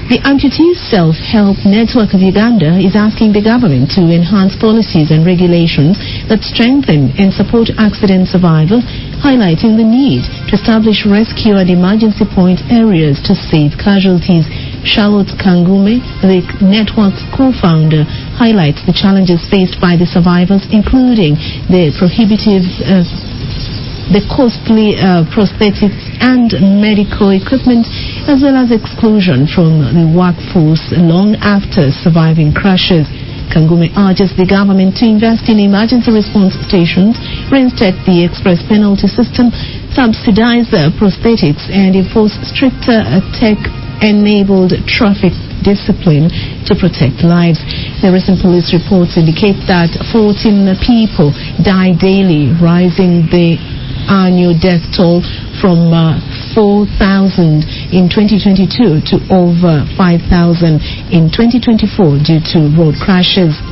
The Amputee Self-Help Network of Uganda is asking the government to enhance policies and regulations that strengthen and support accident survivors, highlighting the need to establish rescue and emergency point areas to save casualties. Charlotte Kangume, the network's co-founder, highlights the challenges faced by the survivors, including the costly prosthetics and medical equipment, as well as exclusion from the workforce long after surviving crashes. Kangume urges the government to invest in emergency response stations, reinstate the express penalty system, subsidize prosthetics, and enforce stricter tech-enabled traffic discipline to protect lives. The recent police reports indicate that 14 people die daily, rising the annual death toll from 4,000 in 2022 to over 5,000 in 2024 due to road crashes.